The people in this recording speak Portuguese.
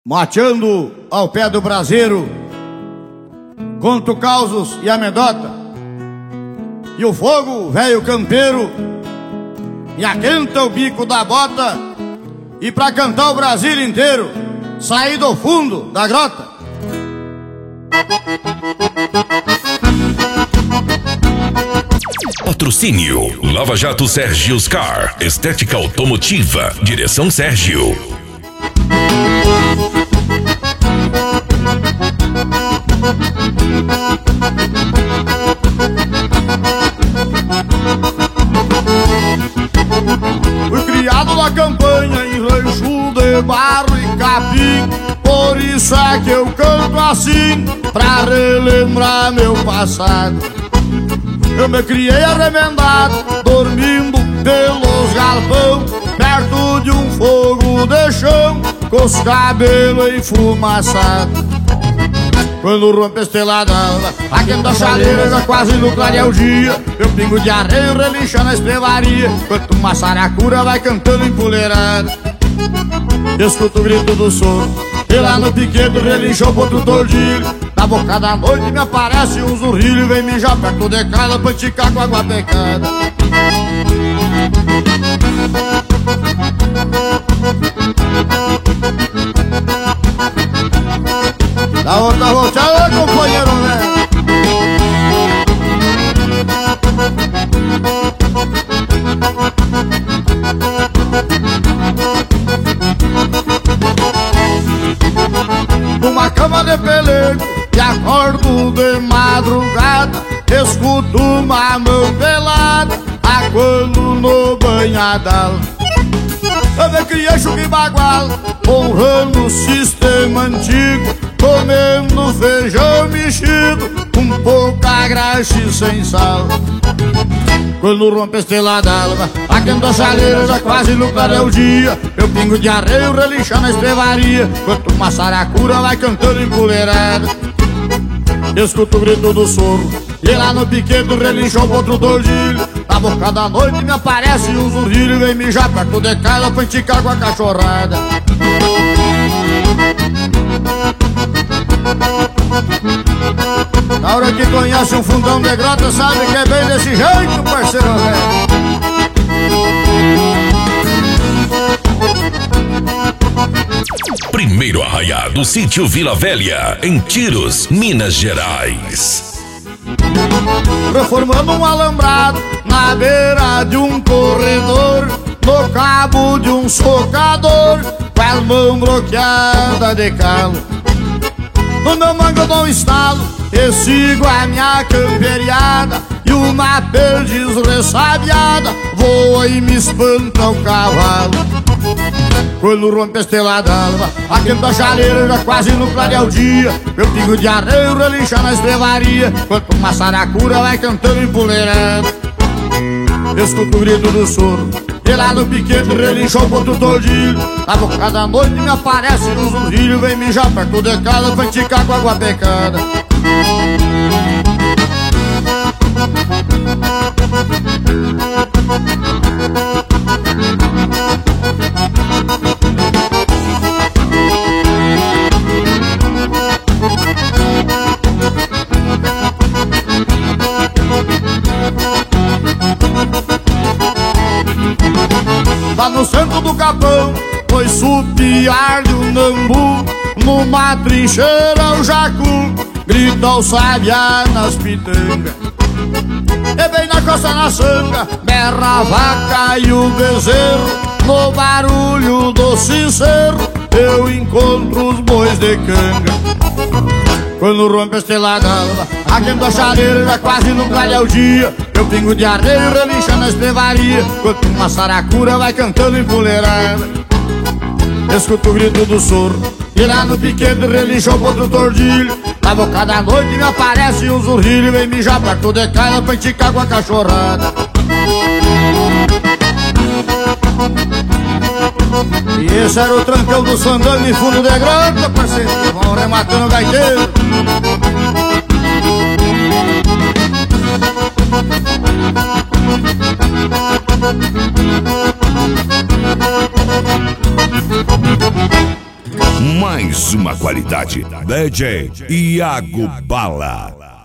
Mateando ao pé do braseiro, conto causos e amedota, e o fogo, velho campeiro, me aquenta o bico da bota, e pra cantar o Brasil inteiro, saí do fundo da grota. Patrocínio Lava Jato Sérgio's Car, Estética Automotiva, Direção Sérgio. Fui criado na campanha em rancho de barro e capim, por isso é que eu canto assim, pra relembrar meu passado. Eu me criei arremendado, dormindo pelos galpão, perto de um fogo de chão, com os cabelos enfumaçados. Quando rompe a estelada, aquenta a chaleira, já quase no clarear dia. Eu pingo de areia, relincha na estrevaria, enquanto uma saracura vai cantando empoleirada. Escuto o grito do soro, e lá no piquete relinchou pro outro tordilho. Na boca da noite me aparece um zurrilho, vem mijar perto de casa pra esticar com água pecada. Da outra volteada, companheiro, né? Numa cama de pelego e acordo de madrugada, escuto uma mão pelada, aguando no banhadal. Eu me criei chuca e bagual, honrando o sistema antigo, comendo feijão mexido, com pouca graxa e sem sal. Quando rompe a estelada, aquenta a chaleira, já quase no clarear o dia. Eu pingo de areia, relincha na estrevaria, enquanto uma saracura vai cantando empoleirada. Escuto o grito do soro, e lá no piquete relinchou pro outro tordilho. Na boca da noite me aparece um zurrilho, vem mijar perto de casa pra esticar com a cachorrada. Na hora que conhece um fundão de grota, sabe que é bem desse jeito, parceiro velho. Primeiro arraiá do sítio Vila Velha, em Tiros, Minas Gerais. Reformando um alambrado na beira de um corredor, no cabo de um socador, com as mãos bloqueadas de calo. No meu mango eu dou um estalo e sigo a minha camperiada, e uma perdiz ressabiada voa e me espanta o cavalo. Quando rompe a estelada, aquenta a chaleira, já quase no clarear o dia. Eu pingo de areia, relincha na estrevaria, enquanto uma saracura vai cantando empoleirada. Escuto o grito do soro, e lá no piquete relinchou pro outro tordilho. Na boca da noite me aparece um zurrilho, vem mijar perto de casa pra esticar com água pecada. Lá no centro do capão, foi supiar de um nambu, numa trincheira o jacu grita o sabiá nas pitangas. E bem na costa na sanga, berra a vaca e o bezerro, no barulho do sincero eu encontro os bois de canga. Quando rompe a estelada, aquenta a chaleira, já quase no clarear o dia. Eu pingo de areia, relincha na estrevaria, enquanto uma saracura vai cantando empoleirada. Escuto o grito do soro, e lá no piquete relinchou pro outro tordilho. Na boca da noite me aparece um zurrilho, vem mijar perto de casa pra esticar com a cachorrada. E esse era o trancão do sandango em fundo de grota, parceiro, vão rematando o gaiteiro. mais uma qualidade. DJ Iago Bala.